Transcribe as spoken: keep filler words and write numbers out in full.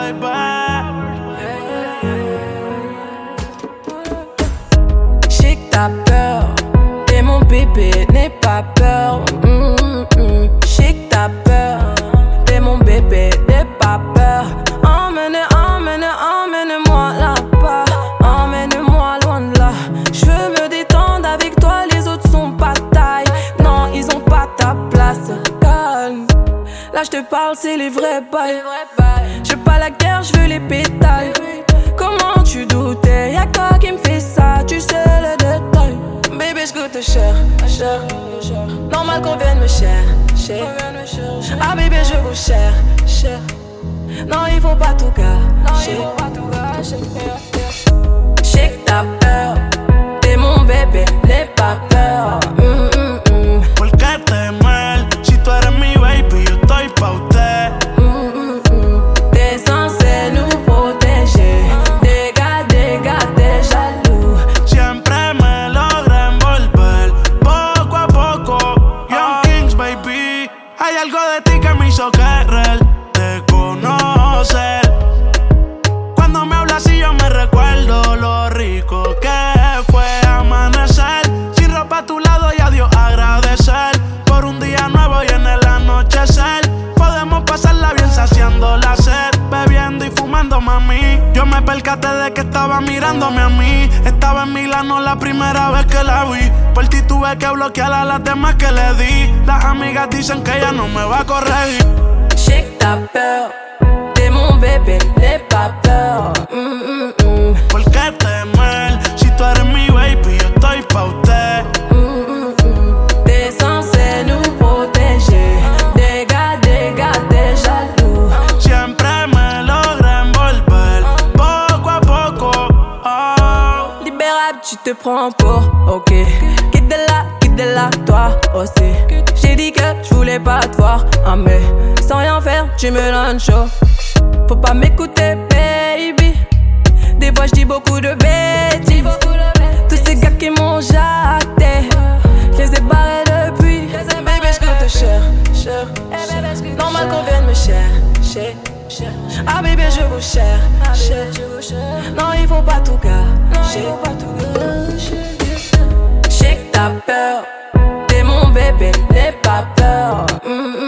baby. J'sais que t'as peur, et mon bébé n'aie pas peur. Mm-mm. J'sais que t'as peur, et mon bébé n'aie pas peur. Emmène, emmène, emmène-moi là-bas. Emmène-moi loin de là. J'veux me détendre avec toi, les autres sont pas taille. Non, ils ont pas ta place. Calme. Là j'te parle, c'est les vrais bails. J'veux pas la guerre, j'veux les pétales. Comment tu doutais, y'a que toi qui me fais ça, tu sais les détails. Bébé j'goûte cher, cher. Normal qu'on vienne me chercher. Ah bébé je vous cher, cher. Non il faut pas tout gâcher. J'sais que t'as peur, t'es mon bébé, n'aie pas peur. mm, mm, mm. ¿Por qué temer? Si tú eres mi baby, yo estoy pa' usted. Mm, mm, mm. T'es censé nous protéger. Des gars, des gars, t'es jaloux. Siempre me logra envolver, poco a poco. Young Kings, baby. Hay algo de ti que me hizo querer te conocer. Cuando me hablas y yo me recuerdo lo rico que fue amanecer. Sin ropa a tu lado y a Dios agradecer por un día nuevo y en el anochecer. Podemos pasarla bien saciando la sed, bebiendo y fumando, mami. Yo me percaté de que estaba mirándome a mí. Estaba en Milano la primera vez que la vi. Por ti tuve que bloquear a las demás que le di. Las amigas dicen que ella no me va a corregir. J'sais que t'as peur, t'es mon bébé, n'aie pas peur. Mm, mm, mm. ¿Por qué temer? Si tú eres mi baby, yo estoy pa' usted. Mm, mm, mm. T'es censé nous protéger. Des gars, des gars, t'es jaloux. Siempre me logra envolver, poco a poco. Oh. Libérable, tu te prends pour ok. Quitte de là, quitte de là, toi aussi. J'ai dit que je voulais pas te voir, ah mais sans rien faire, tu me donnes chaud. Faut pas m'écouter, baby. Des fois je dis beaucoup de bêtises. Tous ces gars qui m'ont jacté, je les ai barrés depuis. Baby, j'coûte cher, cher. Normal qu'on vienne me chercher. Ah bébé, je vous cherche. Non, il faut pas tout gâcher. J'sais que t'as peur, t'es mon bébé, n'aie pas peur. Mm-mm.